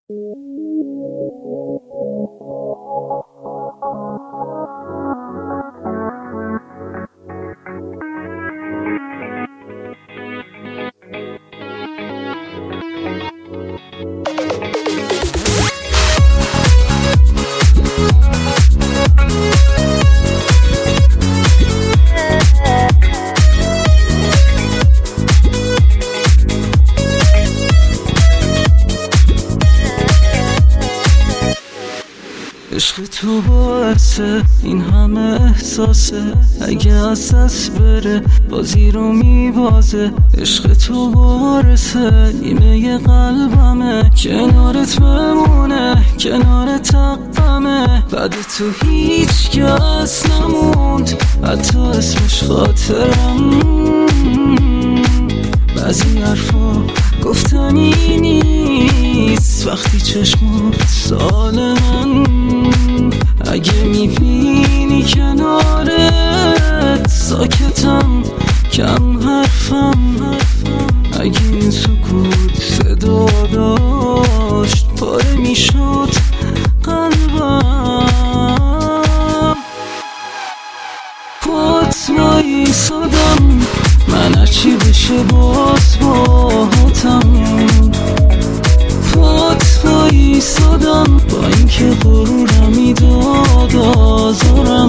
عشق تو باعثه این همه احساسه، اگه از دست بره بازی رو میبازه. عشق تو وارثه نیمه قلبمه، کنارت بمونه کنارت حقمه. بعد تو هیچ کس نموند حتی اسمش خاطرم. بعضی حرفا گفتنی نیست وقتی چشمات سال من. اگه میبینی کنارت ساکتم کم حرفم. اگه این سکوت صدا داشت پاره میشد قلبم. پات وایسادم من هرچی بشه باز باهاتم. پات وایسادم با اینکه غرورم میداد آزارم.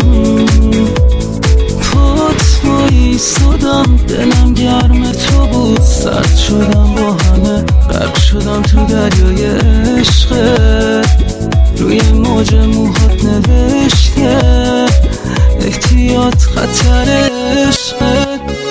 پات وایسادم دلم گرم تو بود، سرد شدم با همه، غرق شدم تو دریای عشقت. روی موج موهات نوشته احتیاط خطر عشقت.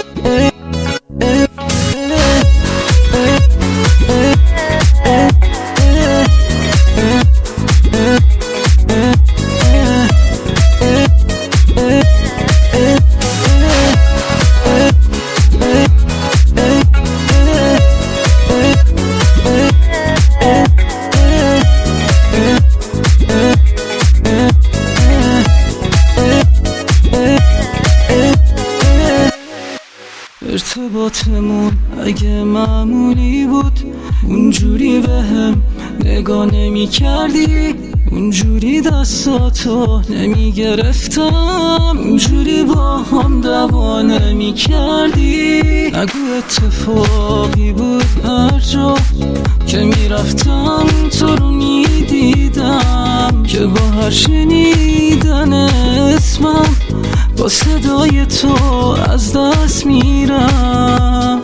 ارتباطمون اگه معمولی بود اونجوری بهم نگاه نمی کردی، اونجوری دستاتو نمی گرفتم، اونجوری با هم دعوا نمی کردی. نگو اتفاقی بود هر جا که می رفتم تو رو می دیدم، که با هر شنیدن اسمم با صدای تو از دست میرم.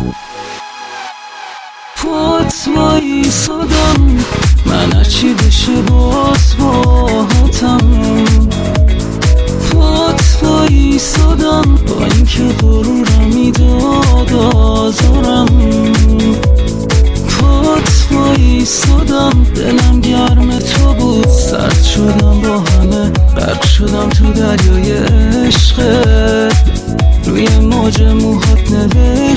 پات وایسادم من هرچی بشه باز باهاتم. پات وایسادم با اینکه غرورم میداد آزارم. پات وایسادم دلم گرم تو بود، سرد شدم با همه، غرق شدم تو دریای عشقت. روی موج موهات نوشته